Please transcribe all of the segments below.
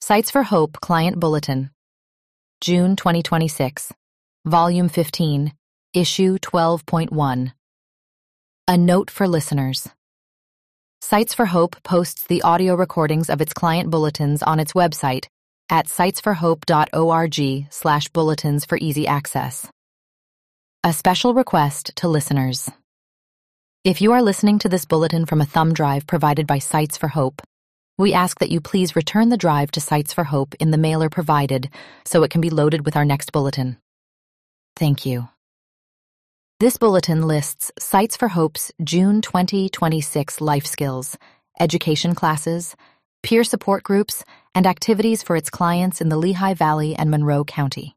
Sites for Hope Client Bulletin, June 2026, Volume 15, Issue 12.1. A note for listeners. Sites for Hope posts the audio recordings of its client bulletins on its website at sitesforhope.org/bulletins for easy access. A special request to listeners. If you are listening to this bulletin from a thumb drive provided by Sites for Hope, we ask that you please return the drive to Sites for Hope in the mailer provided so it can be loaded with our next bulletin. Thank you. This bulletin lists Sites for Hope's June 2026 life skills, education classes, peer support groups, and activities for its clients in the Lehigh Valley and Monroe County.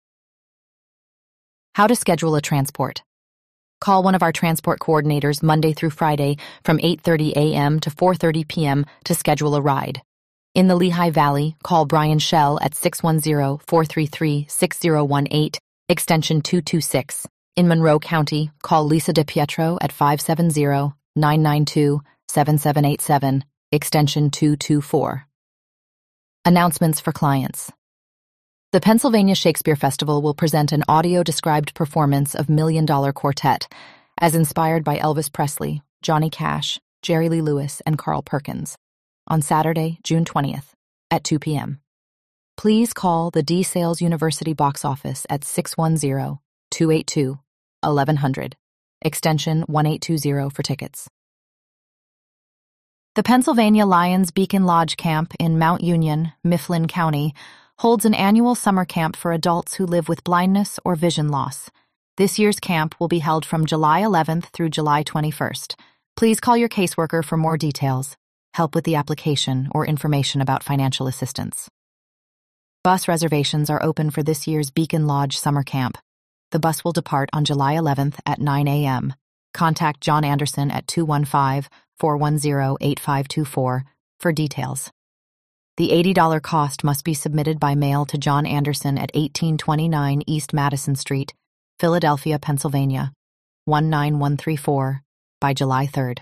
How to schedule a transport. Call one of our transport coordinators Monday through Friday from 8:30 a.m. to 4:30 p.m. to schedule a ride. In the Lehigh Valley, call Brian Schell at 610-433-6018, extension 226. In Monroe County, call Lisa DePietro at 570-992-7787, extension 224. Announcements for clients. The Pennsylvania Shakespeare Festival will present an audio-described performance of Million Dollar Quartet, as inspired by Elvis Presley, Johnny Cash, Jerry Lee Lewis, and Carl Perkins, on Saturday, June 20th, at 2 p.m. Please call the DeSales University box office at 610-282-1100, extension 1820 for tickets. The Pennsylvania Lions Beacon Lodge Camp in Mount Union, Mifflin County, holds an annual summer camp for adults who live with blindness or vision loss. This year's camp will be held from July 11th through July 21st. Please call your caseworker for more details, help with the application, or information about financial assistance. Bus reservations are open for this year's Beacon Lodge summer camp. The bus will depart on July 11th at 9 a.m. Contact John Anderson at 215-410-8524 for details. The $80 cost must be submitted by mail to John Anderson at 1829 East Madison Street, Philadelphia, Pennsylvania, 19134, by July 3rd.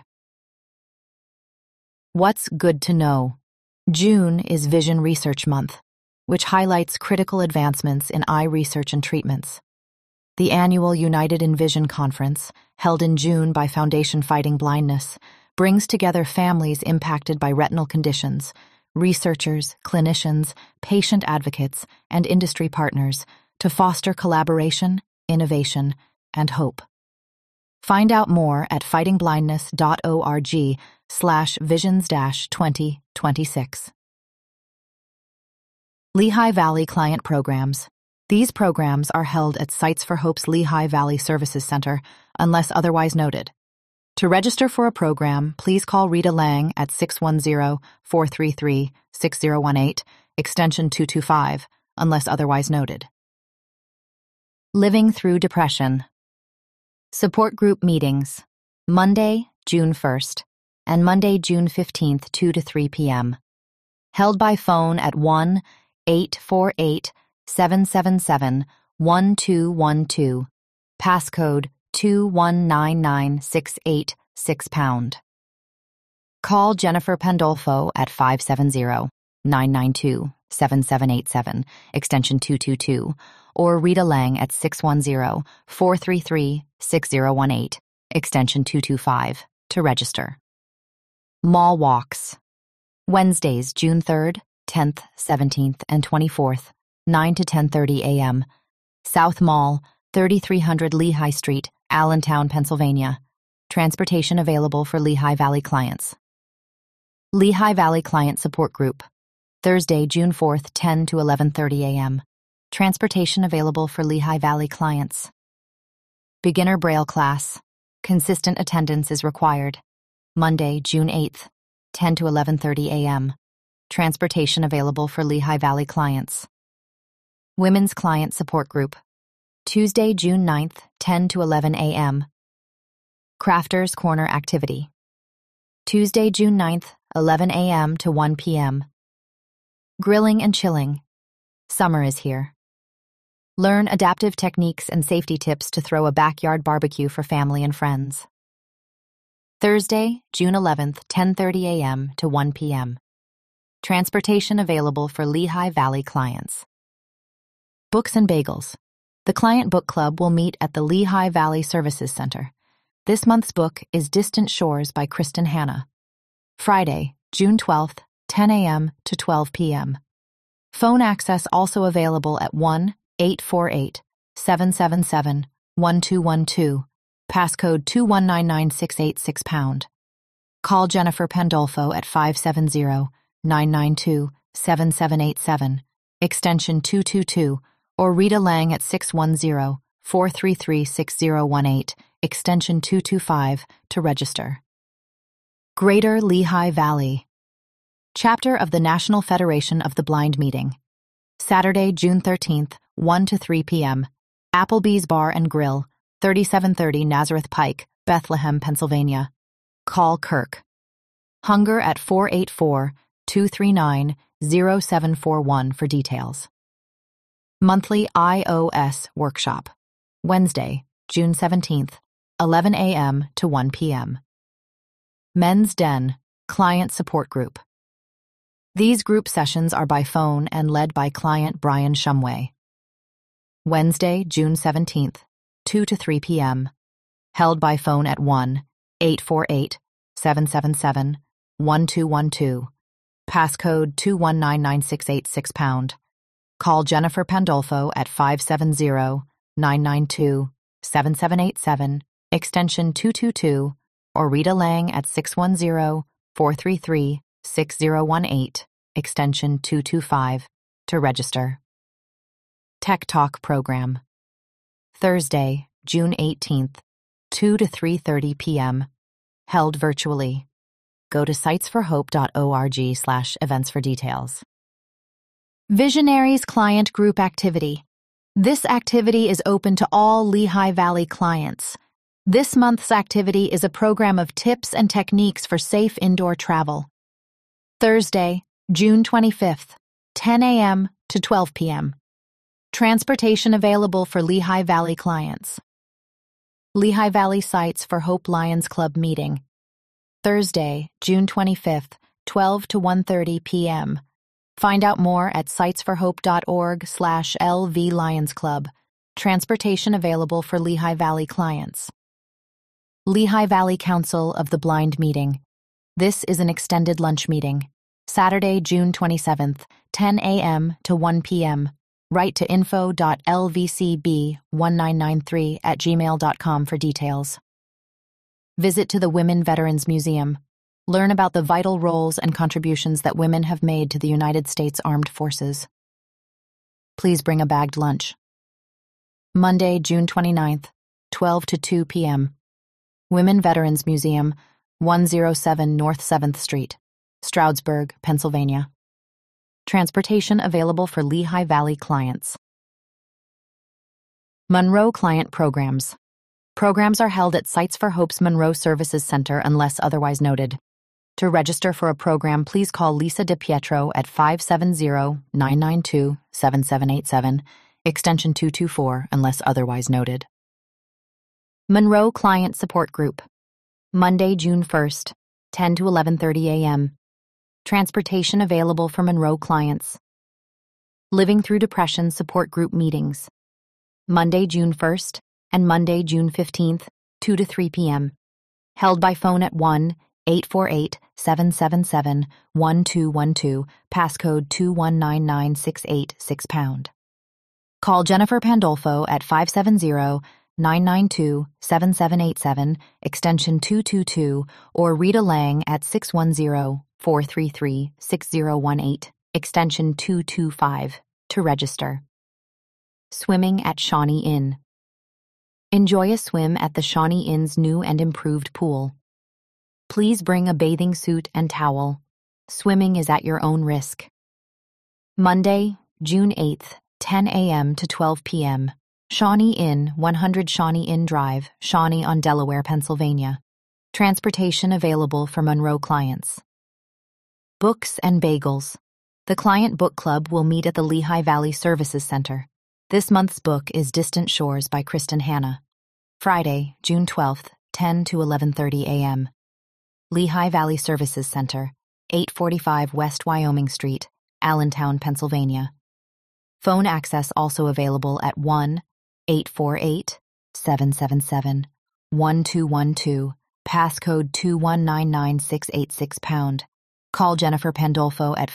What's good to know? June is Vision Research Month, which highlights critical advancements in eye research and treatments. The annual United in Vision Conference, held in June by Foundation Fighting Blindness, brings together families impacted by retinal conditions, researchers, clinicians, patient advocates, and industry partners to foster collaboration, innovation, and hope. Find out more at fightingblindness.org/visions-2026. Lehigh Valley Client Programs. These programs are held at Sites for Hope's Lehigh Valley Services Center, unless otherwise noted. To register for a program, please call Rita Lang at 610-433-6018, extension 225, unless otherwise noted. Living Through Depression. Support group meetings, Monday, June 1st, and Monday, June 15th, 2 to 3 p.m. Held by phone at 1-848-777-1212, passcode 2199686#. Call Jennifer Pandolfo at 570-992-7787, extension 222, or Rita Lang at 610-433-6018, extension 225, to register. Mall Walks. Wednesdays, June 3rd, 10th, 17th, and 24th, 9 to 10:30 a.m. South Mall, 3300 Lehigh Street, Allentown, Pennsylvania. Transportation available for Lehigh Valley clients. Lehigh Valley Client Support Group. Thursday, June 4th, 10 to 11:30 a.m. Transportation available for Lehigh Valley clients. Beginner Braille Class. Consistent attendance is required. Monday, June 8th, 10 to 11:30 a.m. Transportation available for Lehigh Valley clients. Women's Client Support Group. Tuesday, June 9th, 10 to 11 a.m. Crafters Corner Activity. Tuesday, June 9th, 11 a.m. to 1 p.m. Grilling and Chilling. Summer is here. Learn adaptive techniques and safety tips to throw a backyard barbecue for family and friends. Thursday, June 11th, 10:30 a.m. to 1 p.m. Transportation available for Lehigh Valley clients. Books and Bagels. The Client Book Club will meet at the Lehigh Valley Services Center. This month's book is Distant Shores by Kristen Hanna. Friday, June 12th, 10 a.m. to 12 p.m. Phone access also available at 1-848-777-1212, passcode 2199686#. Call Jennifer Pandolfo at 570-992-7787, extension 222, or Rita Lang at 610-433-6018, extension 225, to register. Greater Lehigh Valley. Chapter of the National Federation of the Blind meeting. Saturday, June 13th, 1 to 3 p.m. Applebee's Bar and Grill, 3730 Nazareth Pike, Bethlehem, Pennsylvania. Call Kirk. Hunger at 484-239-0741 for details. Monthly iOS Workshop. Wednesday, June 17th, 11 a.m. to 1 p.m. Men's Den, Client Support Group. These group sessions are by phone and led by client Brian Shumway. Wednesday, June 17th, 2 to 3 p.m. Held by phone at 1-848-777-1212, passcode 2199686#. Call Jennifer Pandolfo at 570-992-7787, extension 222, or Rita Lang at 610-433-6018, extension 225, to register. Tech Talk Program. Thursday, June 18th, 2 to 3:30 p.m. Held virtually. Go to sitesforhope.org/events for details. Visionaries Client Group Activity. This activity is open to all Lehigh Valley clients. This month's activity is a program of tips and techniques for safe indoor travel. Thursday, June 25th, 10 a.m. to 12 p.m. Transportation available for Lehigh Valley clients. Lehigh Valley Sites for Hope Lions Club meeting. Thursday, June 25th, 12 to 1:30 p.m. Find out more at sitesforhope.org/LV Lions Club. Transportation available for Lehigh Valley clients. Lehigh Valley Council of the Blind meeting. This is an extended lunch meeting. Saturday, June 27th, 10 a.m. to 1 p.m. Write to info.lvcb1993@gmail.com for details. Visit to the Women Veterans Museum. Learn about the vital roles and contributions that women have made to the United States Armed Forces. Please bring a bagged lunch. Monday, June 29th, 12 to 2 p.m. Women Veterans Museum, 107 North 7th Street, Stroudsburg, Pennsylvania. Transportation available for Lehigh Valley clients. Monroe Client Programs. Programs are held at Sites for Hope's Monroe Services Center unless otherwise noted. To register for a program, please call Lisa DiPietro at 570-992-7787, extension 224 unless otherwise noted. Monroe Client Support Group. Monday, June 1st, 10 to 11:30 a.m. Transportation available for Monroe clients. Living Through Depression Support Group meetings. Monday, June 1st and Monday, June 15th, 2 to 3 p.m. Held by phone at 1-848-777-1212, passcode 2199686#. Call Jennifer Pandolfo at 570-992-7787, extension 222, or Rita Lang at 610-433-6018, extension 225, to register. Swimming at Shawnee Inn. Enjoy a swim at the Shawnee Inn's new and improved pool. Please bring a bathing suit and towel. Swimming is at your own risk. Monday, June 8th, 10 a.m. to 12 p.m. Shawnee Inn, 100 Shawnee Inn Drive, Shawnee on Delaware, Pennsylvania. Transportation available for Monroe clients. Books and Bagels. The Client Book Club will meet at the Lehigh Valley Services Center. This month's book is Distant Shores by Kristen Hanna. Friday, June 12th, 10 to 11:30 a.m. Lehigh Valley Services Center, 845 West Wyoming Street, Allentown, Pennsylvania. Phone access also available at 1-848-777-1212, passcode 2199686#. Call Jennifer Pandolfo at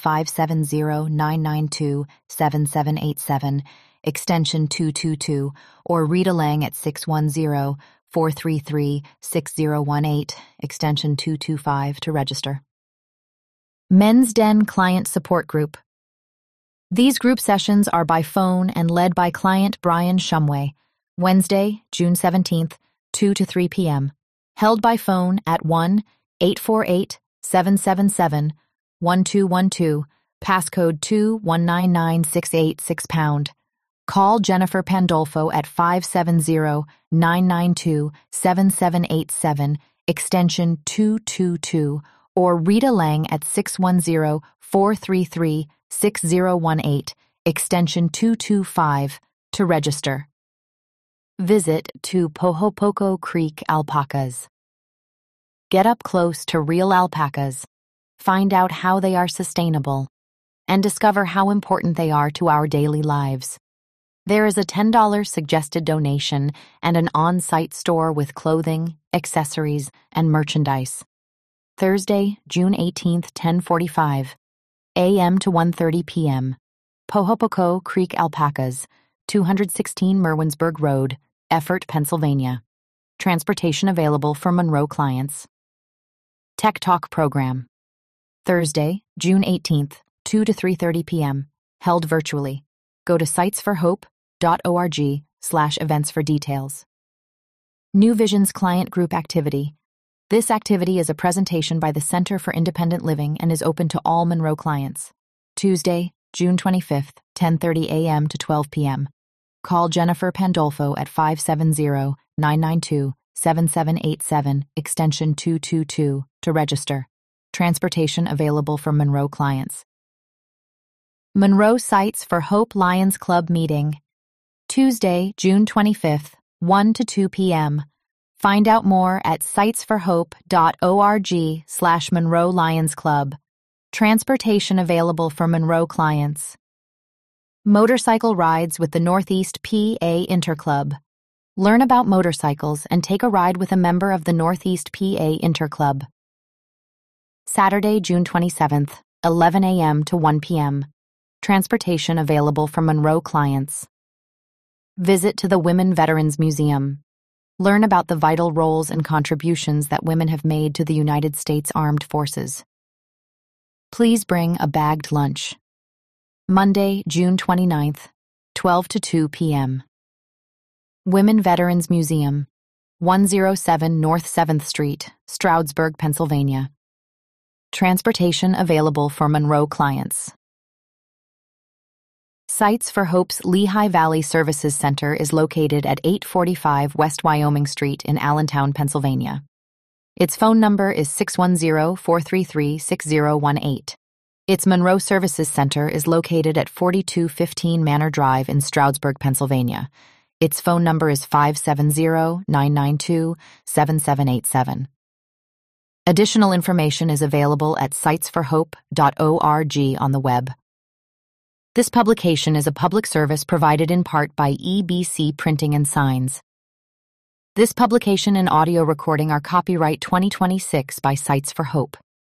570-992-7787, extension 222, or Rita Lang at 610-433-6018, extension 225 to register. Men's Den Client Support Group. These group sessions are by phone and led by client Brian Shumway, Wednesday, June 17th, 2 to 3 p.m., held by phone at 1-848-777-1212, passcode 2199686#. Call Jennifer Pandolfo at 570-992-7787, extension 222, or Rita Lang at 610-433-6018, extension 225, to register. Visit to Pohopoco Creek Alpacas. Get up close to real alpacas, find out how they are sustainable, and discover how important they are to our daily lives. There is a $10 suggested donation and an on-site store with clothing, accessories, and merchandise. Thursday, June 18th, 10:45 a.m. to 1:30 p.m. Pohopoco Creek Alpacas, 216 Merwinsburg Road, Effort, Pennsylvania. Transportation available for Monroe clients. Tech Talk Program. Thursday, June 18th, 2 to 3:30 p.m. Held virtually. Go to sitesforhope.org/events for details. New Visions Client Group Activity. This activity is a presentation by the Center for Independent Living and is open to all Monroe clients. Tuesday, June 25th, 10:30 a.m. to 12 p.m. Call Jennifer Pandolfo at 570-992-7787, extension 222, to register. Transportation available for Monroe clients. Monroe Sites for Hope Lions Club meeting. Tuesday, June 25th, 1 to 2 p.m. Find out more at sitesforhope.org/Monroe Lions Club. Transportation available for Monroe clients. Motorcycle rides with the Northeast PA Interclub. Learn about motorcycles and take a ride with a member of the Northeast PA Interclub. Saturday, June 27th, 11 a.m. to 1 p.m. Transportation available for Monroe clients. Visit to the Women Veterans Museum. Learn about the vital roles and contributions that women have made to the United States Armed Forces. Please bring a bagged lunch. Monday, June 29th, 12 to 2 p.m. Women Veterans Museum, 107 North 7th Street, Stroudsburg, Pennsylvania. Transportation available for Monroe clients. Sites for Hope's Lehigh Valley Services Center is located at 845 West Wyoming Street in Allentown, Pennsylvania. Its phone number is 610-433-6018. Its Monroe Services Center is located at 4215 Manor Drive in Stroudsburg, Pennsylvania. Its phone number is 570-992-7787. Additional information is available at sitesforhope.org on the web. This publication is a public service provided in part by EBC Printing and Signs. This publication and audio recording are copyright 2026 by Sites for Hope.